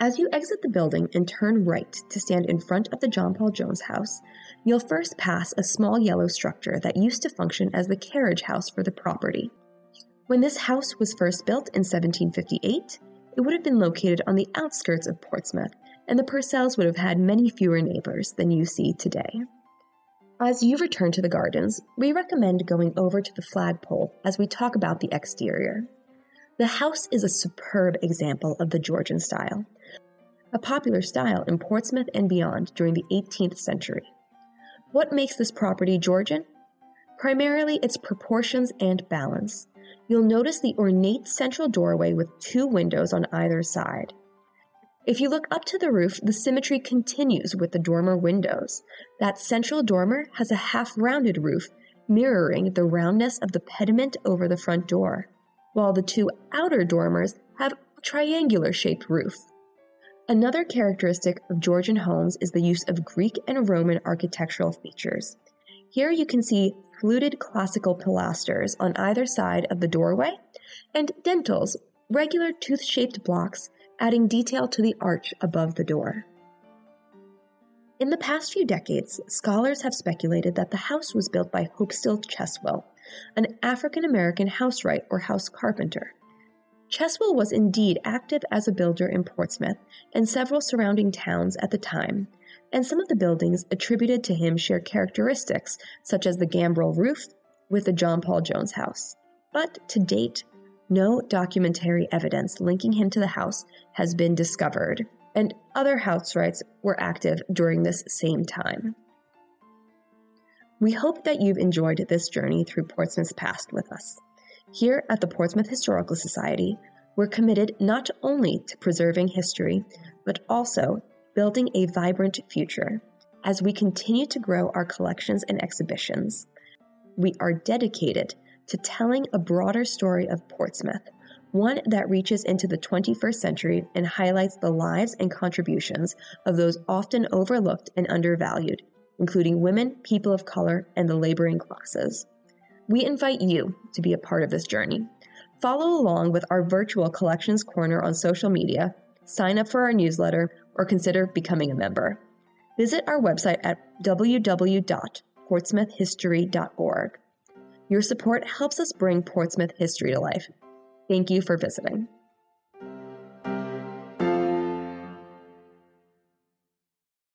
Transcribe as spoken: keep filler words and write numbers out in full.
As you exit the building and turn right to stand in front of the John Paul Jones House, you'll first pass a small yellow structure that used to function as the carriage house for the property. When this house was first built in seventeen fifty-eight, it would have been located on the outskirts of Portsmouth, and the Purcells would have had many fewer neighbors than you see today. As you return to the gardens, we recommend going over to the flagpole as we talk about the exterior. The house is a superb example of the Georgian style, a popular style in Portsmouth and beyond during the eighteenth century. What makes this property Georgian? Primarily its proportions and balance. You'll notice the ornate central doorway with two windows on either side. If you look up to the roof, the symmetry continues with the dormer windows. That central dormer has a half-rounded roof, mirroring the roundness of the pediment over the front door, while the two outer dormers have a triangular-shaped roof. Another characteristic of Georgian homes is the use of Greek and Roman architectural features. Here you can see fluted classical pilasters on either side of the doorway, and dentils, regular tooth-shaped blocks, adding detail to the arch above the door. In the past few decades, scholars have speculated that the house was built by Hopestill Cheswell, an African-American housewright or house carpenter. Cheswell was indeed active as a builder in Portsmouth and several surrounding towns at the time, and some of the buildings attributed to him share characteristics such as the gambrel roof with the John Paul Jones House. But to date, no documentary evidence linking him to the house has been discovered, and other housewrights were active during this same time. We hope that you've enjoyed this journey through Portsmouth's past with us. Here at the Portsmouth Historical Society, we're committed not only to preserving history, but also building a vibrant future. As we continue to grow our collections and exhibitions, we are dedicated to telling a broader story of Portsmouth, one that reaches into the twenty-first century and highlights the lives and contributions of those often overlooked and undervalued, including women, people of color, and the laboring classes. We invite you to be a part of this journey. Follow along with our virtual Collections Corner on social media, sign up for our newsletter, or consider becoming a member. Visit our website at w w w dot portsmouth history dot org. Your support helps us bring Portsmouth history to life. Thank you for visiting.